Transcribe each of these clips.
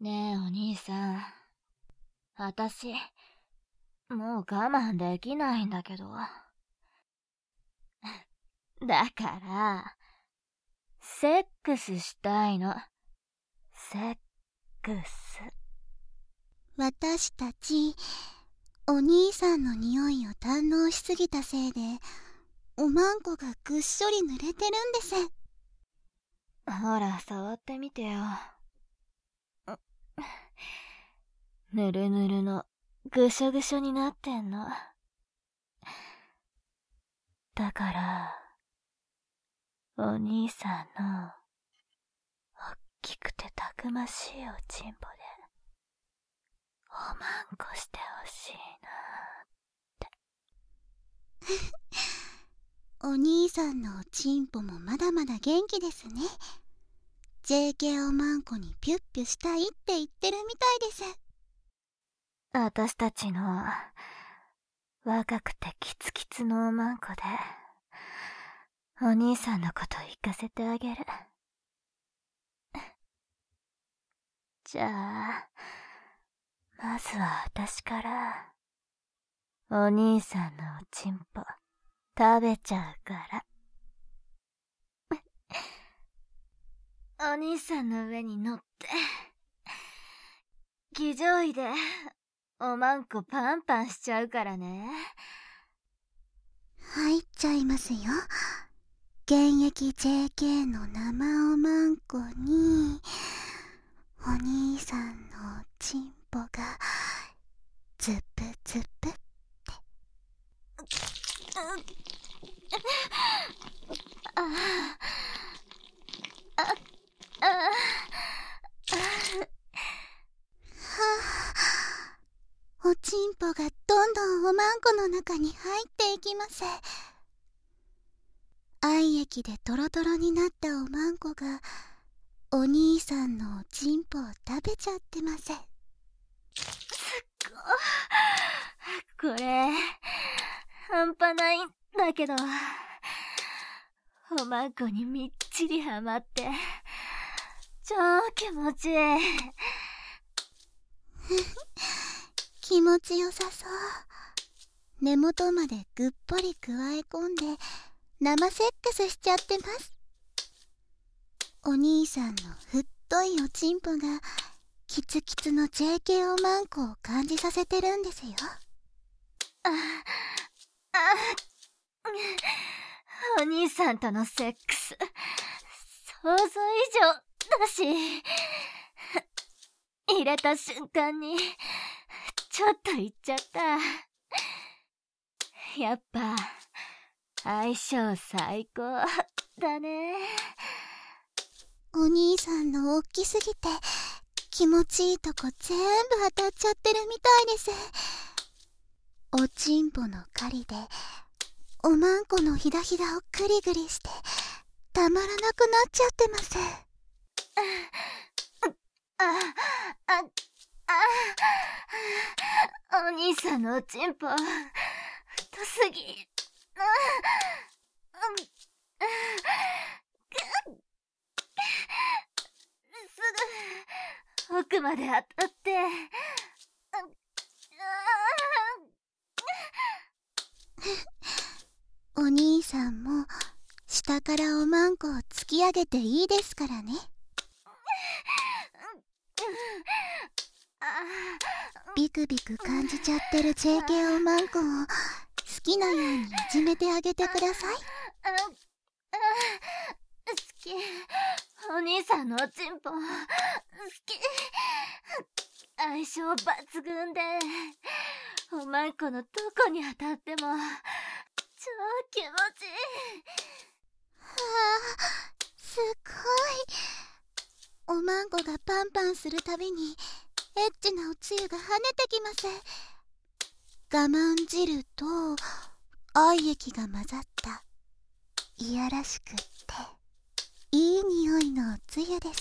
ねえお兄さん、私もう我慢できないんだけど。だからセックスしたいの。セックス。 私たちお兄さんの匂いを堪能しすぎたせいでおまんこがぐっしょり濡れてるんです。 ほら触ってみてよ。ぬるぬるのぐしょぐしょになってんの。だからお兄さんのおっきくてたくましいおちんぽでおまんこしてほしいなって。 お兄さんのおちんぽもまだまだ元気ですね。 JK おまんこにピュッピュしたいって言ってるみたいです。 私たちの若くてキツキツのおまんこでお兄さんのこと行かせてあげる。じゃあまずは私からお兄さんのおちんぽ食べちゃうから。お兄さんの上に乗って騎乗位でおまんこパンパンしちゃうからね。 入っちゃいますよ。現役 JK の生おまんこにお兄さんのおちんぽがズプズプって。おちんぽがどんどんおまんこの中に入っていきます。愛液でトロトロになったおまんこがお兄さんのおちんぽを食べちゃってます。すっごい。これ半端ないんだけど、おまんこにみっちりはまって超気持ちいい。 気持ちよさそう。根元までぐっぽりくわえ込んで生セックスしちゃってます。お兄さんの太いおちんぽがキツキツの JK おまんこを感じさせてるんですよ。 お兄さんとのセックス想像以上だし、入れた瞬間にちょっといっちゃった。やっぱ相性最高だね。 お兄さんの大きすぎて気持ちいいとこ全部当たっちゃってるみたいです。おちんぽの狩りでおまんこのひだひだをグリグリしてたまらなくなっちゃってます。 お兄さんのおちんぽ太すぎ。すぐ奥まで当たってお兄さんも下からおまんこを突き上げていいですからね。ビクビク感じちゃってる JK おまんこを好きなようにいじめてあげてください。 好き。お兄さんのおちんぽ好き。相性抜群でおまんこのどこに当たっても超気持ちいい。 はあ、すごい。おまんこがパンパンするたびにエッチなおつゆが跳ねてきます。我慢汁と愛液が混ざったいやらしくっていい匂いのおつゆです。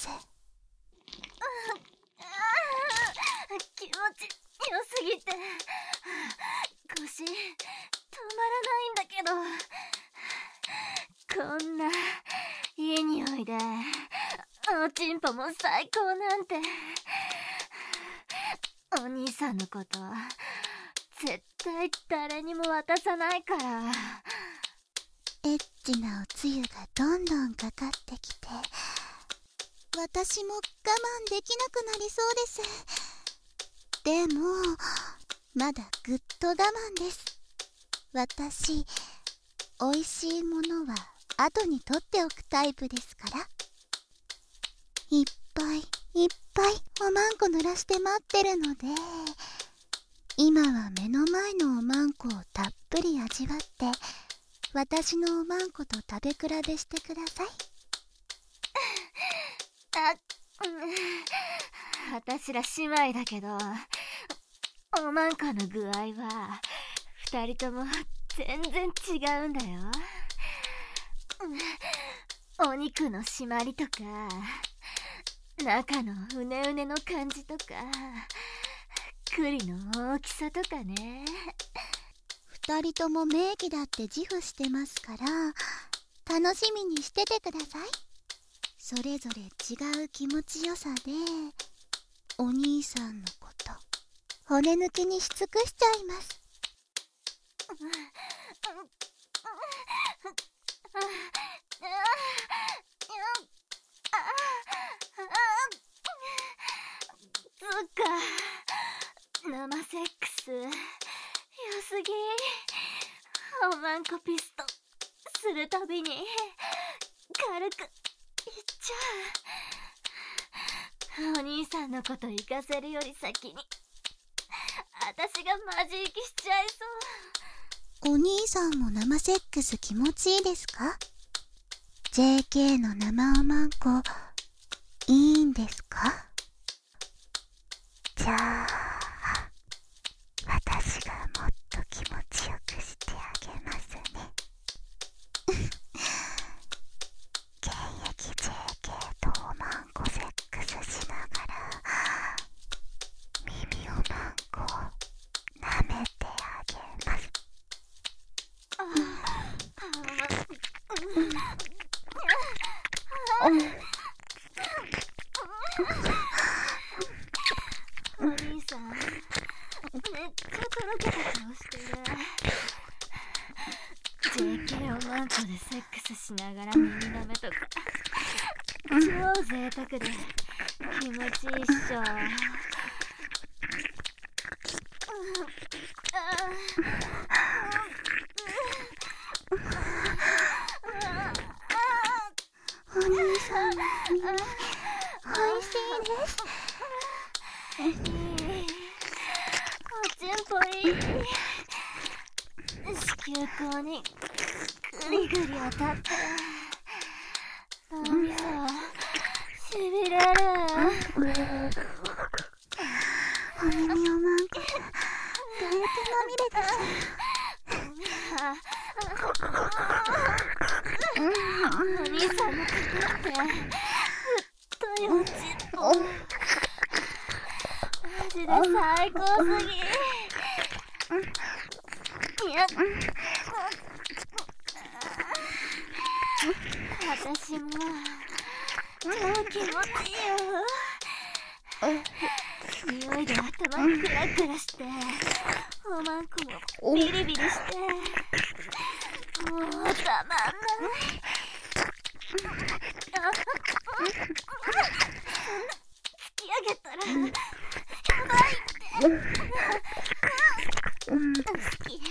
気持ちよすぎて腰止まらないんだけど、こんないい匂いでおちんぽも最高なんてお兄さんのこと絶対誰にも渡さないから。 エッチなおつゆがどんどんかかってきて、私も我慢できなくなりそうです。でもまだぐっと我慢です。私、おいしいものは後に取っておくタイプですから。いっぱいいっぱいおまんこ濡らして待ってるので、今は目の前のおまんこをたっぷり味わって、私のおまんこと食べ比べしてください。 私ら姉妹だけど、おまんこの具合は二人とも全然違うんだよ。お肉の締まりとか、中のうねうねの感じとか、栗の大きさとかね。 二人とも名義だって自負してますから、楽しみにしててください。それぞれ違う気持ちよさで、お兄さんのこと骨抜きにし尽くしちゃいます。 そっか、生セックス良すぎ。おまんこピストするたびに軽くいっちゃう。お兄さんのこと行かせるより先に私がマジ息しちゃいそう。お兄さんも生セックス気持ちいいですか？ JK の生おまんこいいんですか？じゃあ私がもっと気持ちよくしてあげますね。現役 JK とおまんこセックスしながら耳おまんこ舐めてあげます。 お兄さん、めっちゃとろけた顔してる。JK おまんこでセックスしながら耳舐めとか超贅沢で気持ちいいっしょ。 お兄さんの耳おいしいです。 おちんぽいい。子宮口にグリグリ当たって脳みそしびれる。 お耳おまんこ唾液まみれです。 お兄さんの肩って太いおちんぽマジで最高すぎ。いや、私も超気持ちいいよ。匂いで頭クラクラして、おまんこもビリビリして、もうたまんない。突き上げたらやばいって。好き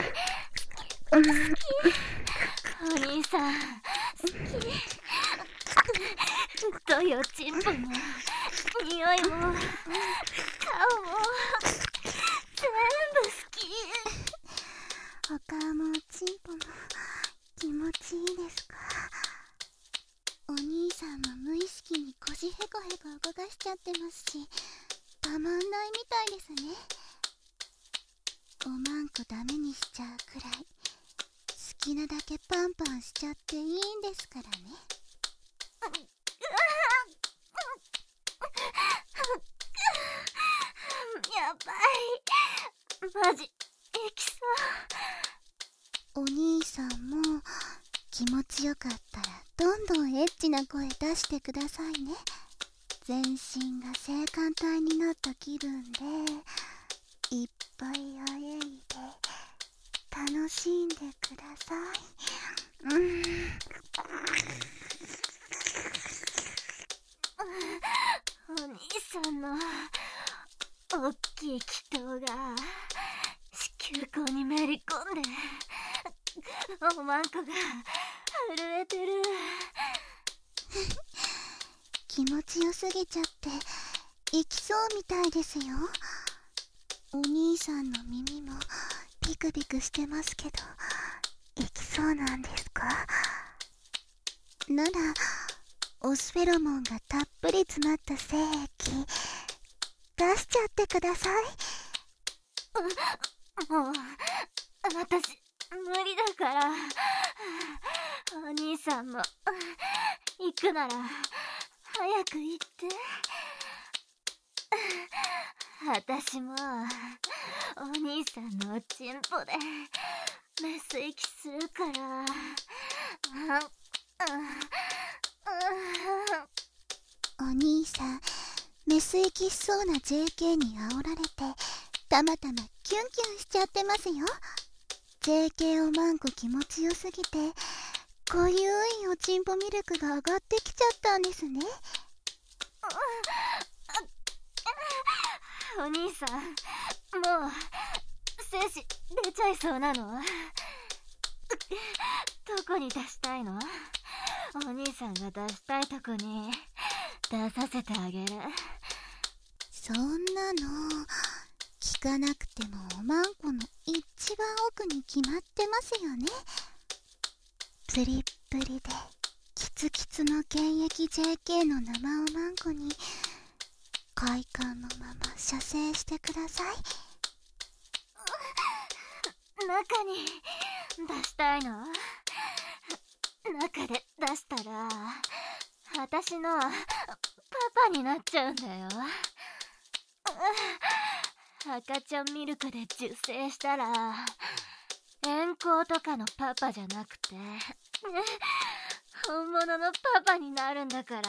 お兄さん好き。太いおちんぽも匂いも顔も全部好き。 お顔もおちんぽも気持ちいいですか？お兄さんも無意識に腰ヘコヘコ動かしちゃってますし、たまんないみたいですね。おまんこダメにしちゃうくらい好きなだけパンパンしちゃっていいんですからね。 やばい、マジエキサお兄さんも気持ちよかったらどんどんエッチな声出してくださいね。全身が性感帯になった気分でいっぱいあえいで楽しんでください。 お兄さんの大きい気筒が子宮口にめり込んでおまんこが震えてる。 気持ちよすぎちゃって行きそうみたいですよ。お兄さんの耳もピクピクしてますけど、行きそうなんですか？ならオスフェロモンがたっぷり詰まった精液出しちゃってください。 もう私無理だから。お兄さんも行くなら早く行って。私もお兄さんのおちんぽでメス息するから。 お兄さん、メス息しそうな JK に煽られてたまたまキュンキュンしちゃってますよ。 JK おまんこ気持ちよすぎて濃ゆいおちんぽミルクが上がってきちゃったんですね。 お兄さん、もう精子出ちゃいそうなの？どこに出したいの？お兄さんが出したいとこに出させてあげる。 そんなの聞かなくてもおまんこの一番奥に決まってますよね。プリップリでキツキツの現役 JK の生おまんこに快感のまま射精してください。 中に出したいの？中で出したら私のパパになっちゃうんだよ。赤ちゃんミルクで受精したら遠行とかのパパじゃなくて本物のパパになるんだから。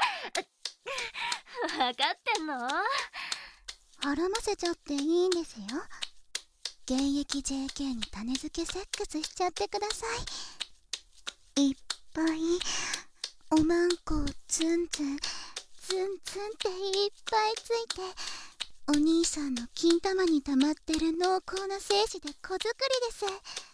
分かってんの？ 孕ませちゃっていいんですよ。現役 JK に種付けセックスしちゃってください。いっぱいおまんこをツンツンツンツンっていっぱいついて、お兄さんの金玉に溜まってる濃厚な精子で子作りです。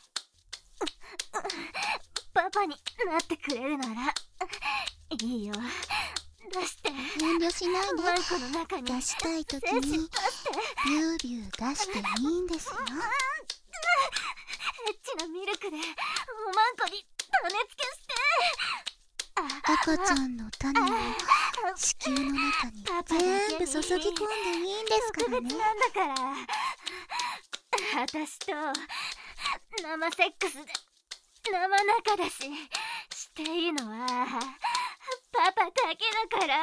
パパになってくれるならいいよ。出して。 遠慮しないで。 マンコの中に出したいときにビュービュー出していいんですよ。 エッチなミルクでおまんこに種付けして。 赤ちゃんの種を子宮の中に全部注ぎ込んでいいんですからね。 特別なんだから。私と生セックスで生仲だし、していいのはパパだけだから。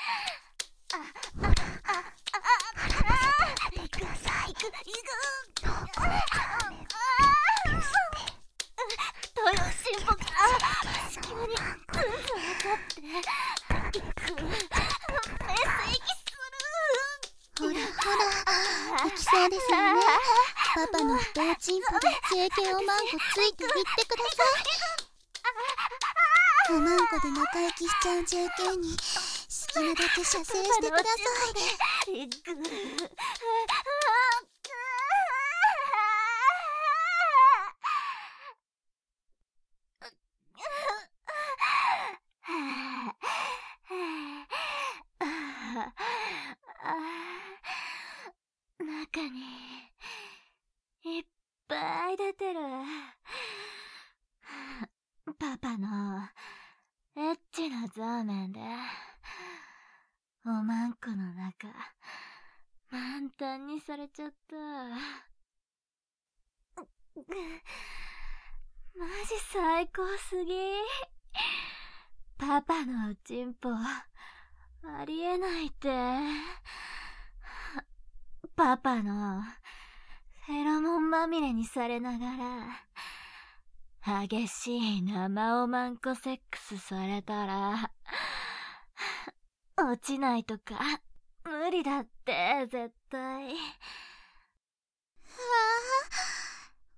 行くください。 行く。 濃厚なカーメン太いおしんぽが子宮にツンツン当たって行く。メス息する。 ほら行きそうですよね。パパの太いチンポで JK おまんこついていってください。おまんこで仲良きしちゃう JK に好きなだけ射精してください。 行く。中にいっぱい出てる。パパのエッチなザーメンでおまんこの中満タンにされちゃった。マジ最高すぎ。パパのおちんぽありえないって。パパのフェロモンまみれにされながら激しい生おまんこセックスされたら落ちないとか無理だって。絶対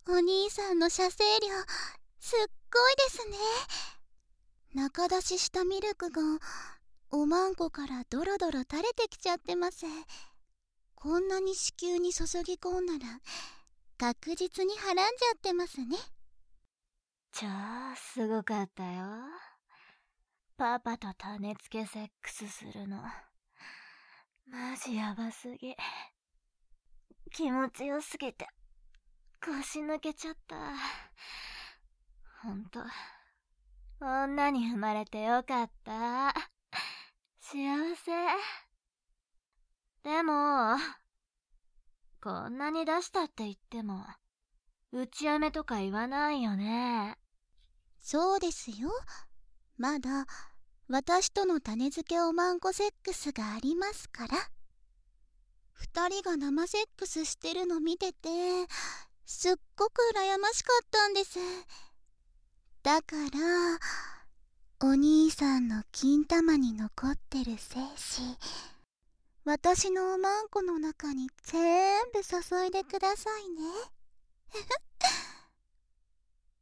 お兄さんの射精量すっごいですね。中出ししたミルクがおまんこからドロドロ垂れてきちゃってます。こんなに子宮に注ぎ込んだら確実にはらんじゃってますね。 超すごかったよ。パパと種付けセックスするのマジヤバすぎ。気持ちよすぎて腰抜けちゃった。ほんと女に生まれてよかった。幸せ。でもこんなに出したって言っても打ちやめとか言わないよね。 そうですよ。まだ私との種付けおまんこセックスがありますから。二人が生セックスしてるの見ててすっごく羨ましかったんです。だからお兄さんの金玉に残ってる精子、私のおまんこの中に全部注いでくださいね。